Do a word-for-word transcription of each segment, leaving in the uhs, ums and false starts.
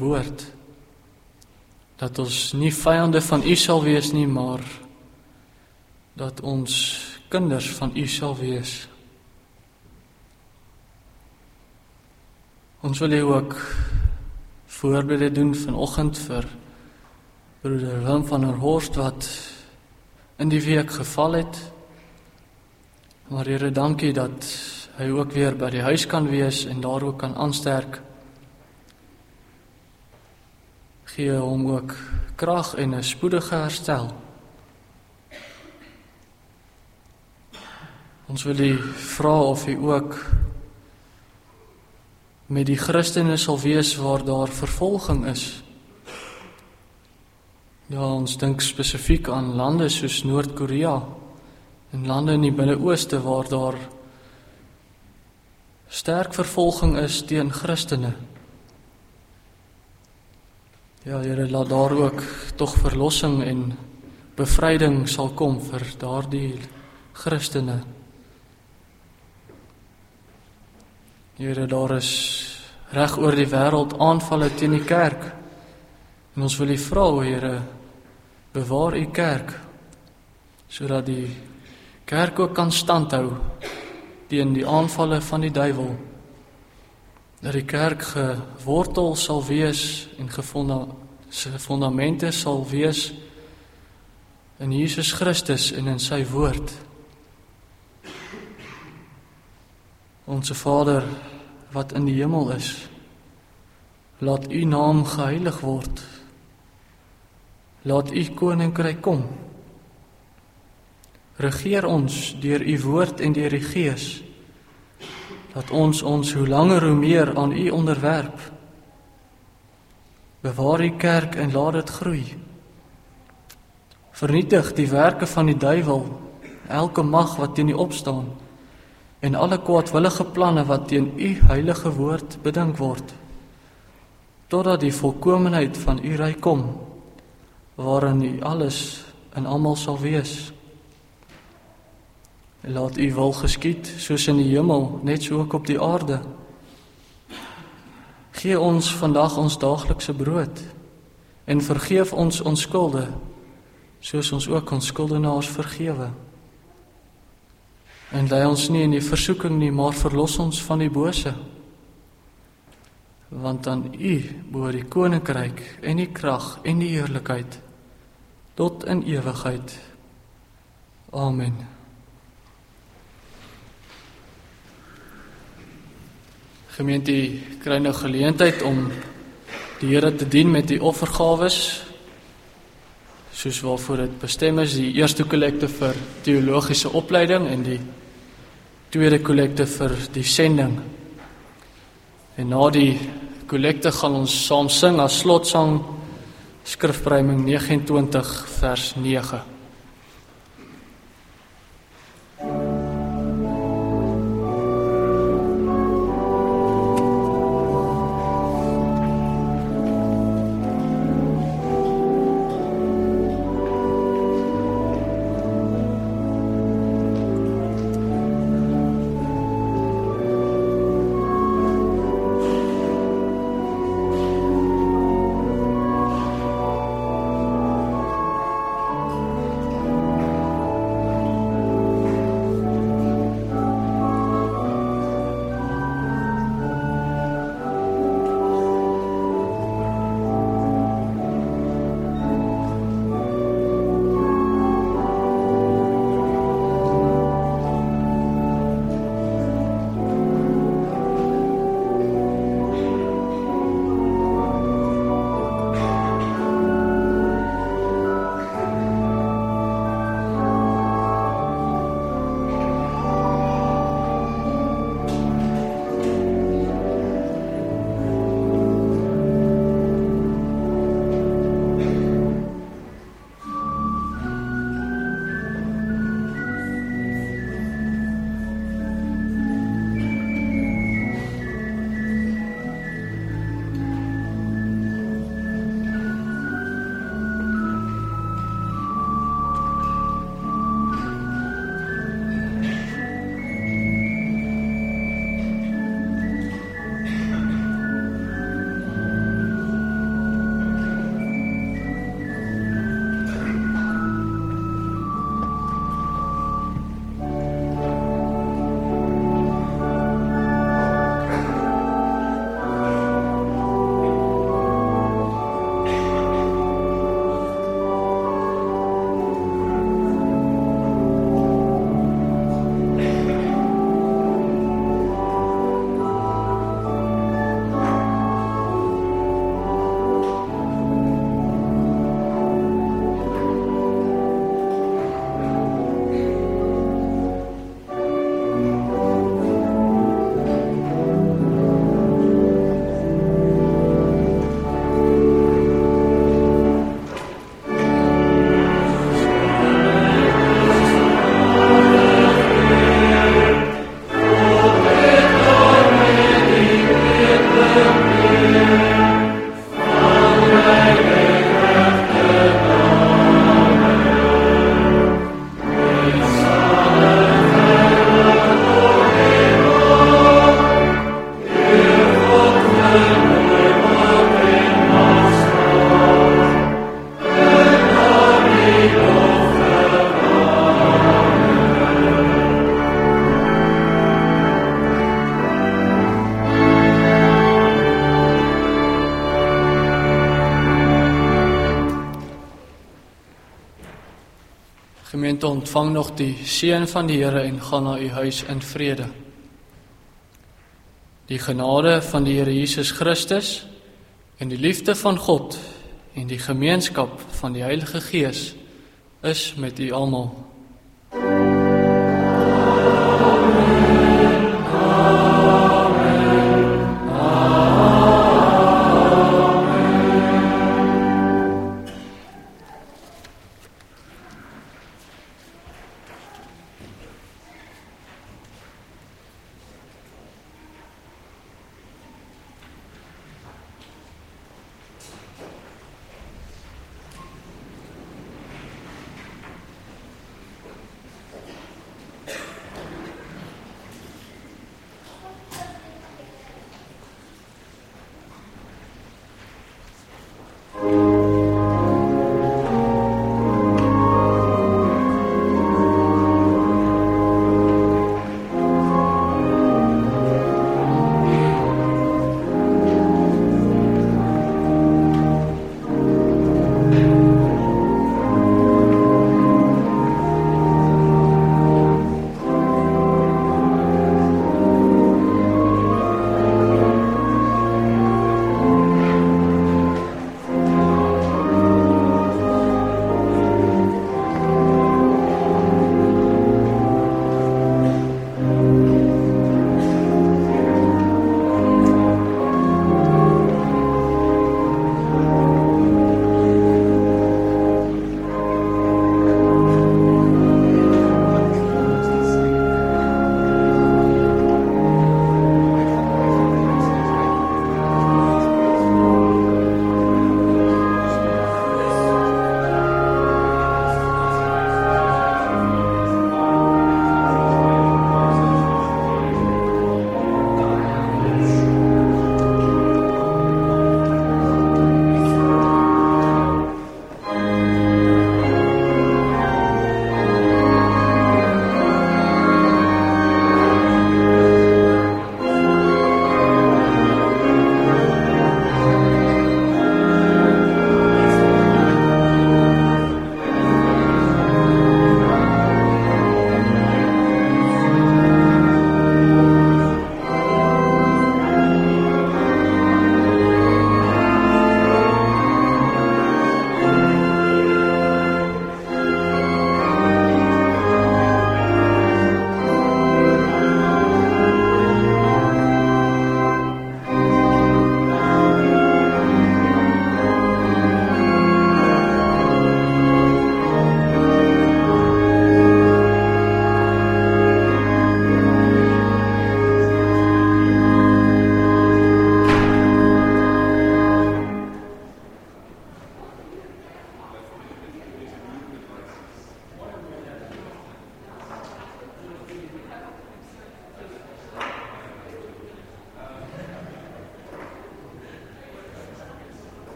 woord, dat ons nie vyande van U sal wees nie, maar dat ons kinders van U sal wees. Ons wil U ook voorbede doen vanoggend vir broeder Willem van der Horst wat in die week geval het. Maar Here, dankie dat hy ook weer by die huis kan wees en daar ook kan aansterk. Gee hom ook krag en 'n spoedige herstel. Ons wil U vra of U ook met die Christene sal wees waar daar vervolging is. Ja, ons dink spesifiek aan lande soos Noord-Korea en lande in die Midde-Ooste waar daar sterk vervolging is teen Christene. Ja, Here, laat daar ook tog verlossing en bevryding sal kom vir daardie Christene. Here, daar is reg oor die wêreld aanvalle teen die kerk. En ons wil U vra, Here, bewaar U kerk, sodat die kerk ook kan standhou teen die aanvalle van die duiwel. Dat die kerk gewortel sal wees en gefunda, sy fundamente sal wees in Jesus Christus en in sy woord. Onse Vader wat in die hemel is, laat U naam geheilig word. Laat U koninkryk kom. Regeer ons deur U woord en deur die Gees. Laat ons ons hoe langer hoe meer aan U onderwerp. Bewaar U kerk en laat dit groei. Vernietig die werke van die duiwel, elke mag wat teen U opstaan, en alle kwaadwillige planne wat teen U heilige woord bedink word, totdat die volkomenheid van U ryk kom, waarin U alles en almal sal wees. Laat U wil geskied, soos in die hemel, net so ook op die aarde. Gee ons vandag ons daaglikse brood, en vergeef ons ons skulde, soos ons ook ons skuldenaars vergewe. En lei ons nie in die versoeking nie, maar verlos ons van die bose. Want aan U behoort die koninkryk en die krag en die heerlikheid tot in ewigheid. Amen. Gemeente, kry nou geleentheid om die Here te dien met die offergawes, soos waarvoor dit bestem is, die eerste kollekte vir teologiese opleiding en die tweede kollekte vir die sending. En na die kollekte gaan ons saam sing as slotsang Skrifpruiming vyf agt nege vers nege. Gemeente, ontvang nog die seën van die Here en gaan na u huis in vrede. Die genade van die Here Jesus Christus en die liefde van God en die gemeenskap van die Heilige Gees is met u almal.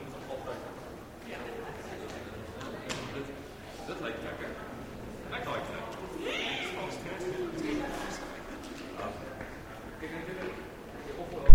Dit lyk lekker. Ek like